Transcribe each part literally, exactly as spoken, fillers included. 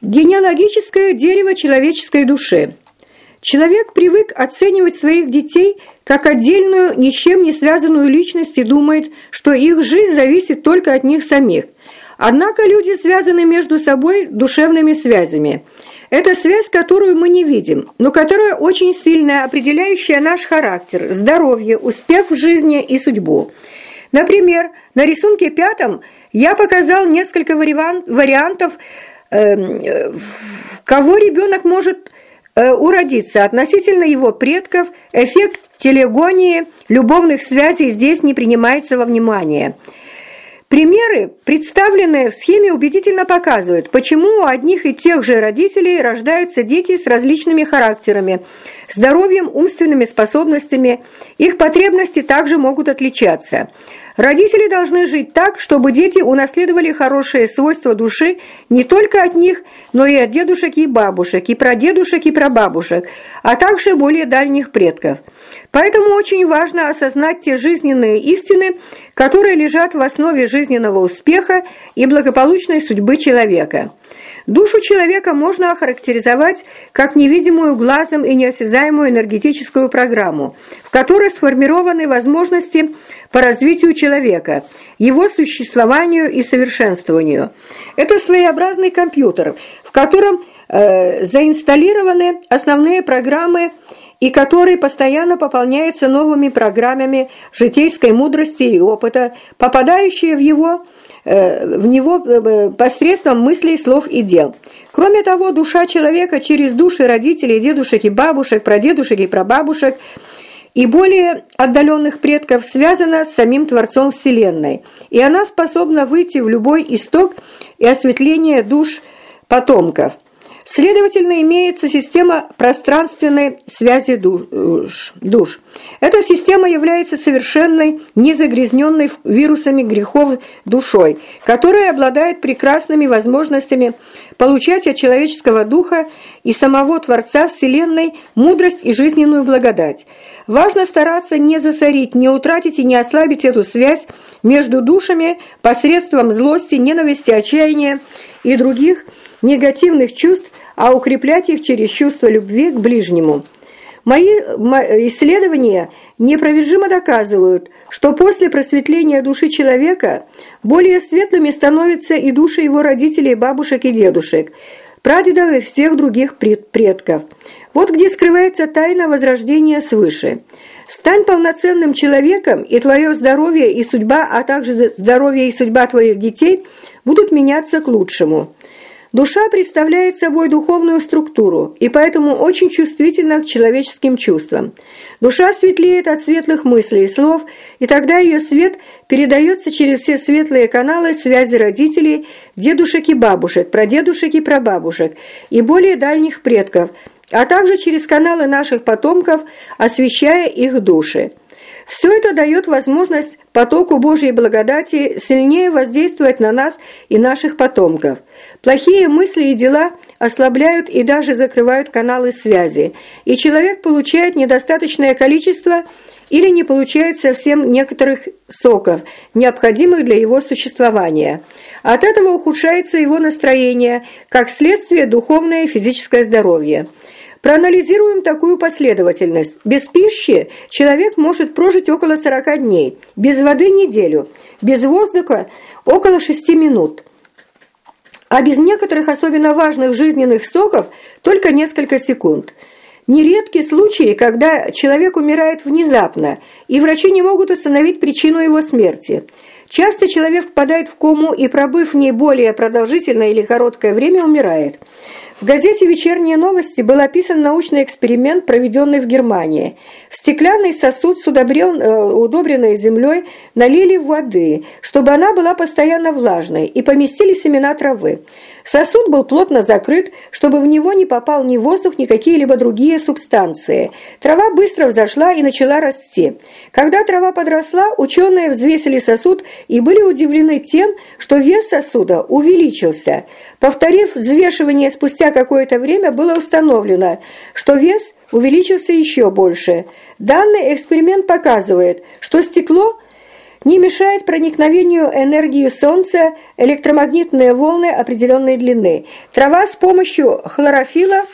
Генеалогическое дерево человеческой души. Человек привык оценивать своих детей как отдельную, ни с чем не связанную личность и думает, что их жизнь зависит только от них самих. Однако люди связаны между собой душевными связями. Это связь, которую мы не видим, но которая очень сильная, определяющая наш характер, здоровье, успех в жизни и судьбу. Например, на рисунке пятом я показал несколько вариантов, э, кого ребенок может э, уродиться. Относительно его предков эффект телегонии, любовных связей здесь не принимается во внимание. Примеры, представленные в схеме, убедительно показывают, почему у одних и тех же родителей рождаются дети с различными характерами, здоровьем, умственными способностями. Их потребности также могут отличаться. Родители должны жить так, чтобы дети унаследовали хорошие свойства души не только от них, но и от дедушек и бабушек, и прадедушек и прабабушек, а также более дальних предков. Поэтому очень важно осознать те жизненные истины, которые лежат в основе жизненного успеха и благополучной судьбы человека. Душу человека можно охарактеризовать как невидимую глазом и неосязаемую энергетическую программу, в которой сформированы возможности по развитию человека, его существованию и совершенствованию. Это своеобразный компьютер, в котором э, заинсталлированы основные программы и который постоянно пополняется новыми программами житейской мудрости и опыта, попадающие в его в него посредством мыслей, слов и дел. Кроме того, душа человека через души родителей, дедушек и бабушек, прадедушек и прабабушек и более отдаленных предков связана с самим Творцом Вселенной, и она способна выйти в любой исток и осветление душ потомков. Следовательно, имеется система пространственной связи душ. душ. Эта система является совершенной, незагрязненной вирусами грехов душой, которая обладает прекрасными возможностями получать от человеческого духа и самого Творца Вселенной мудрость и жизненную благодать. Важно стараться не засорить, не утратить и не ослабить эту связь между душами посредством злости, ненависти, отчаяния и других негативных чувств, а укреплять их через чувство любви к ближнему. Мои исследования неопровержимо доказывают, что после просветления души человека более светлыми становятся и души его родителей, бабушек и дедушек, прадедов и всех других предков. Вот где скрывается тайна возрождения свыше. Стань полноценным человеком, и твое здоровье и судьба, а также здоровье и судьба твоих детей будут меняться к лучшему. Душа представляет собой духовную структуру и поэтому очень чувствительна к человеческим чувствам. Душа светлеет от светлых мыслей и слов, и тогда ее свет передается через все светлые каналы связи родителей, дедушек и бабушек, прадедушек и прабабушек и более дальних предков, а также через каналы наших потомков, освещая их души. Все это дает возможность потоку Божьей благодати сильнее воздействовать на нас и наших потомков. Плохие мысли и дела ослабляют и даже закрывают каналы связи, и человек получает недостаточное количество или не получает совсем некоторых соков, необходимых для его существования. От этого ухудшается его настроение, как следствие духовное и физическое здоровье. Проанализируем такую последовательность. Без пищи человек может прожить около сорока дней, без воды – неделю, без воздуха – около шести минут, а без некоторых особенно важных жизненных соков – только несколько секунд. Нередки случаи, когда человек умирает внезапно, и врачи не могут установить причину его смерти. Часто человек впадает в кому и, пробыв в ней более продолжительное или короткое время, умирает. В газете «Вечерние новости» был описан научный эксперимент, проведенный в Германии. В стеклянный сосуд с удобренной землей налили воды, чтобы она была постоянно влажной, и поместили семена травы. Сосуд был плотно закрыт, чтобы в него не попал ни воздух, ни какие-либо другие субстанции. Трава быстро взошла и начала расти. Когда трава подросла, ученые взвесили сосуд и были удивлены тем, что вес сосуда увеличился. Повторив взвешивание спустя какое-то время, было установлено, что вес увеличился еще больше. Данный эксперимент показывает, что стекло Не мешает проникновению энергии Солнца электромагнитные волны определенной длины. Трава с помощью хлорофилла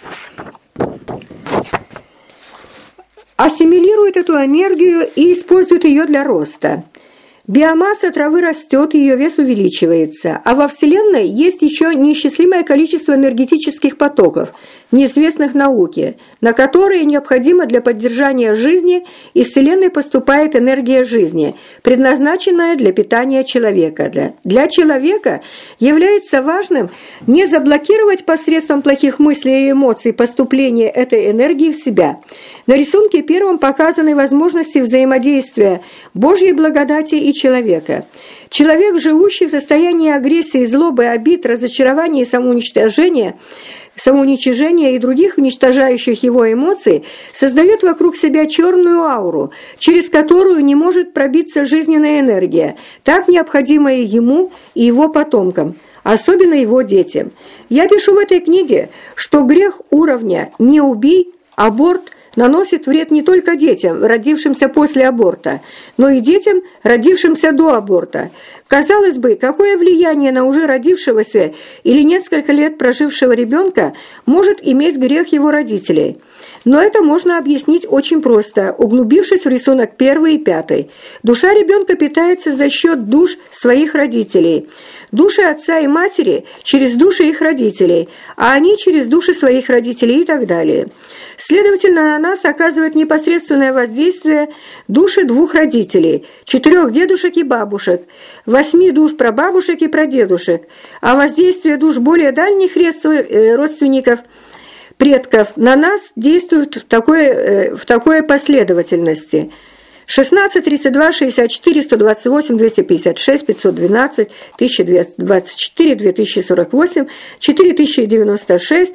ассимилирует эту энергию и использует ее для роста. Биомасса травы растет, ее вес увеличивается, а во Вселенной есть еще неисчислимое количество энергетических потоков, неизвестных науке, на которые необходимо для поддержания жизни из Вселенной поступает энергия жизни, предназначенная для питания человека. Для, для человека является важным не заблокировать посредством плохих мыслей и эмоций поступление этой энергии в себя. На рисунке первом показаны возможности взаимодействия Божьей благодати и человека. Человек, живущий в состоянии агрессии, злобы, обид, разочарования и самоуничтожения, самоуничижения и других уничтожающих его эмоций, создает вокруг себя черную ауру, через которую не может пробиться жизненная энергия, так необходимая ему и его потомкам, особенно его детям. Я пишу в этой книге, что грех уровня «не убий», аборт наносит вред не только детям, родившимся после аборта, но и детям, родившимся до аборта. Казалось бы, какое влияние на уже родившегося или несколько лет прожившего ребенка может иметь грех его родителей? Но это можно объяснить очень просто, углубившись в рисунок первый и пятый. Душа ребенка питается за счет душ своих родителей. Души отца и матери через души их родителей, а они через души своих родителей и так далее. Следовательно, на нас оказывает непосредственное воздействие души двух родителей, четырех дедушек и бабушек, восьми душ прабабушек и прадедушек, а воздействие душ более дальних родственников, предков на нас действует в такой, в такой последовательности. шестнадцать, тридцать два, шестьдесят четыре, сто двадцать восемь, двести пятьдесят шесть, пятьсот двенадцать, тысяча двести двадцать четыре, две тысячи сорок восемь, четыре тысячи девяносто шесть,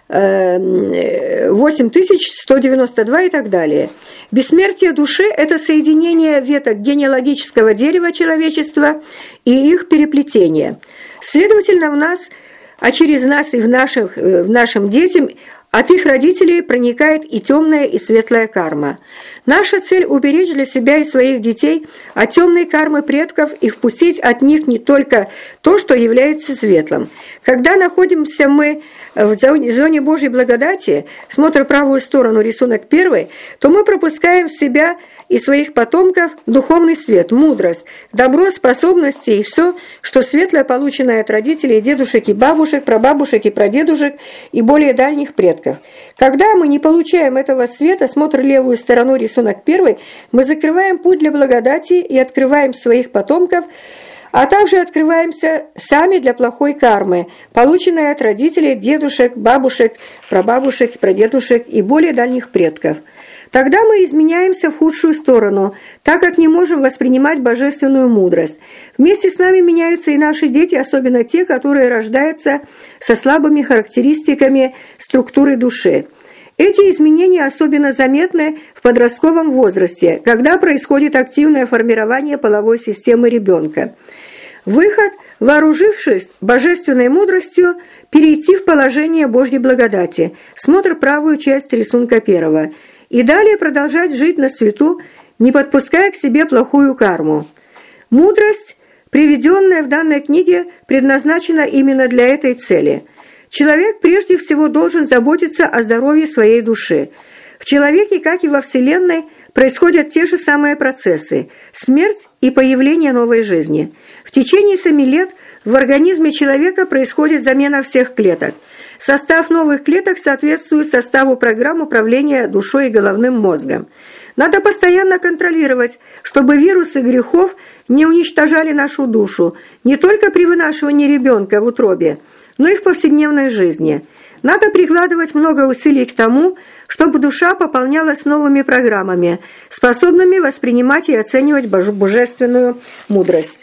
восемь тысяч сто девяносто два и так далее. Бессмертие души – это соединение веток генеалогического дерева человечества и их переплетение. Следовательно, в нас, а через нас и в, наших, в нашим детям от их родителей проникает и темная, и светлая карма. Наша цель – уберечь для себя и своих детей от темной кармы предков и впустить от них не только то, что является светлым. Когда находимся мы в зоне Божьей благодати, смотря правую сторону, рисунок первый, то мы пропускаем в себя и своих потомков духовный свет, мудрость, добро, способности и все, что светлое, полученное от родителей, дедушек и бабушек, прабабушек и прадедушек и более дальних предков. Когда мы не получаем этого света, смотря левую сторону, рисунок первый, мы закрываем путь для благодати и открываем своих потомков, а также открываемся сами для плохой кармы, полученной от родителей, дедушек, бабушек, прабабушек, прадедушек и более дальних предков. Тогда мы изменяемся в худшую сторону, так как не можем воспринимать божественную мудрость. Вместе с нами меняются и наши дети, особенно те, которые рождаются со слабыми характеристиками структуры души. Эти изменения особенно заметны в подростковом возрасте, когда происходит активное формирование половой системы ребенка. Выход, вооружившись божественной мудростью, перейти в положение Божьей благодати. Смотр правую часть рисунка первого. И далее продолжать жить на свету, не подпуская к себе плохую карму. Мудрость, приведенная в данной книге, предназначена именно для этой цели. Человек прежде всего должен заботиться о здоровье своей души. В человеке, как и во Вселенной, происходят те же самые процессы – смерть и появление новой жизни. В течение семи лет в организме человека происходит замена всех клеток. Состав новых клеток соответствует составу программ управления душой и головным мозгом. Надо постоянно контролировать, чтобы вирусы грехов не уничтожали нашу душу, не только при вынашивании ребенка в утробе, но и в повседневной жизни. Надо прикладывать много усилий к тому, чтобы душа пополнялась новыми программами, способными воспринимать и оценивать божественную мудрость.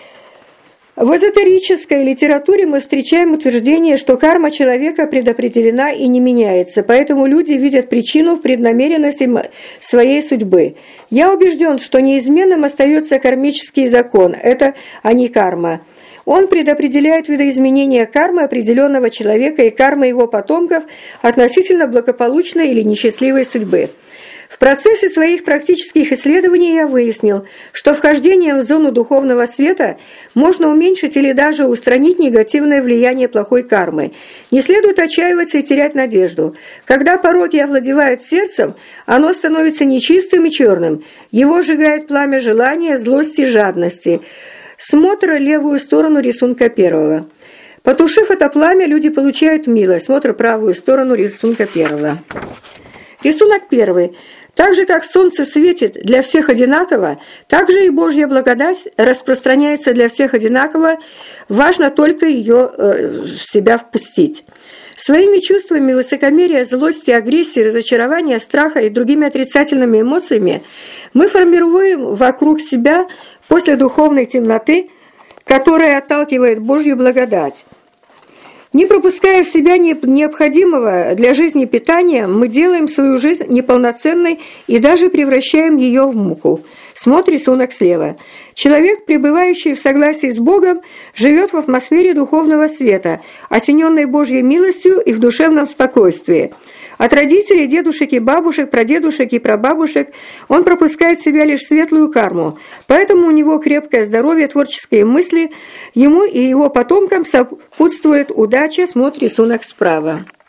В эзотерической литературе мы встречаем утверждение, что карма человека предопределена и не меняется, поэтому люди видят причину в преднамеренности своей судьбы. Я убежден, что неизменным остается кармический закон, это, а не карма. Он предопределяет видоизменения кармы определенного человека и кармы его потомков относительно благополучной или несчастливой судьбы. В процессе своих практических исследований я выяснил, что вхождением в зону духовного света можно уменьшить или даже устранить негативное влияние плохой кармы. Не следует отчаиваться и терять надежду. Когда пороки овладевают сердцем, оно становится нечистым и черным. Его сжигает пламя желания, злости и жадности. Смотр левую сторону рисунка первого. Потушив это пламя, люди получают милость. Смотр правую сторону рисунка первого. Рисунок первый. Так же, как солнце светит для всех одинаково, так же и Божья благодать распространяется для всех одинаково, важно только ее э, в себя впустить. Своими чувствами высокомерия, злости, агрессии, разочарования, страха и другими отрицательными эмоциями мы формируем вокруг себя после духовной темноты, которая отталкивает Божью благодать. Не пропуская в себя необходимого для жизни питания, мы делаем свою жизнь неполноценной и даже превращаем ее в муку. Смотри рисунок слева. Человек, пребывающий в согласии с Богом, живет в атмосфере духовного света, осененной Божьей милостью и в душевном спокойствии. От родителей, дедушек и бабушек, прадедушек и прабабушек он пропускает в себя лишь светлую карму, поэтому у него крепкое здоровье, творческие мысли, ему и его потомкам сопутствует удача, смотри рисунок справа.